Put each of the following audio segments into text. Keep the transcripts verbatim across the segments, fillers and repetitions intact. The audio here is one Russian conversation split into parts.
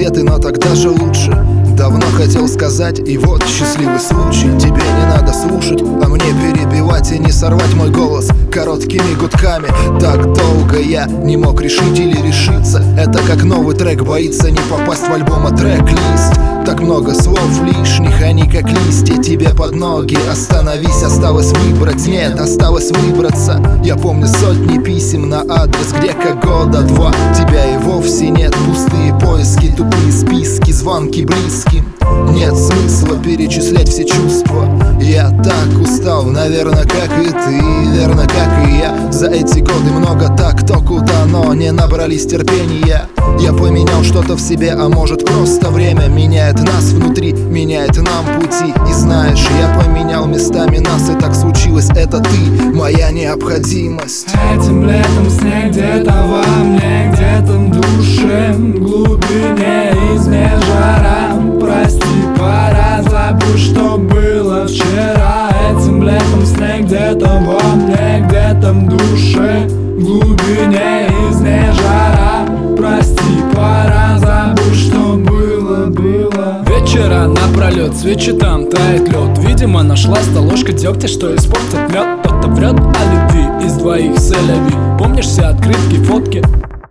где ты, но так даже лучше. Давно хотел сказать, и вот счастливый случай. Тебе не надо слушать, а мне перебивать и не сорвать мой голос короткими гудками. Так долго я не мог решить или решиться. Это как новый трек боится не попасть в альбом, а трек-лист. Так много слов лишних, они как листья тебе под ноги. Остановись, осталось выбрать, нет, осталось выбраться. Я помню сотни писем на адрес, где как года два. Тебя и вовсе нет, пустые поиски, тупые списки, звонки близким. Нет смысла перечислять все чувства. Я так устал, наверное, как и ты, верно, как и я. За эти годы много так, кто куда, но не набрались терпения. Я поменял что-то в себе, а может просто время меняет нас внутри, меняет нам пути. И знаешь, я поменял местами нас, и так случилось, это ты, моя необходимость. Этим летом снег где-то во мне, где-то в душе, в глубине изме жара. Прости, пора, забудь, что было вчера. Этим летом снег где-то во мне, где-то в душе, в глубине изме жара. Прости, пора, забудь, что было, было. Вечера напролет, свечи там, тает лед. Видимо, нашлась та ложка дегтя, что испортит мед. Кто-то врет о любви из двоих сэляви. Помнишь все открытки, фотки?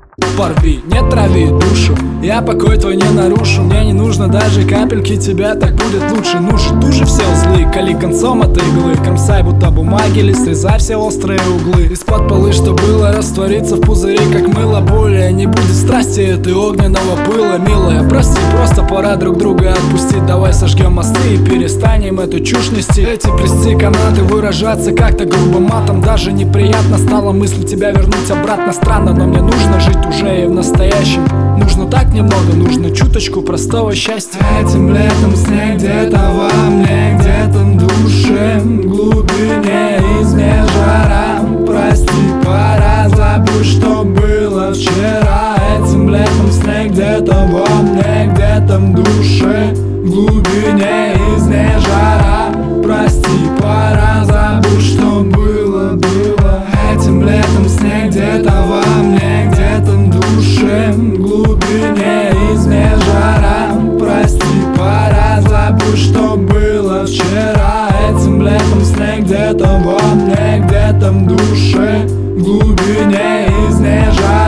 Порви, не трави душу, я покой твой не нарушу. Мне не нужно даже капельки тебя, так будет лучше. Ну же, туже все узлы, кали концом от иглы. Кромсай будто бумаги или срезай все острые углы. Из-под полы, что было, растворится в пузыре, как мыло. Более не будет страсти этой огненного пыла. Милая, прости, просто пора друг друга отпустить. Давай сожгем мосты и перестанем эту чушь нести. Эти плести канаты, выражаться как-то грубо матом. Даже неприятно стало мысль тебя вернуть обратно. Странно, но мне нужно жить уже и в настоящем. Нужно так немного, нужно чуточку простого счастья. Этим летом снег где-то во мне, где-то в душе, в глубине изме жара. Прости, пора, забудь, что было вчера. Этим летом снег где-то во мне, где-то в душе, в глубине изме жара. Прости, пора, забудь, что было, было. Этим летом снег где-то во мне, где-то в душе, в глубине изме жара. Прости, пора, забудь, что было вчера. Этим летом снег где-то во мне, где-то в душе, в глубине изме жара.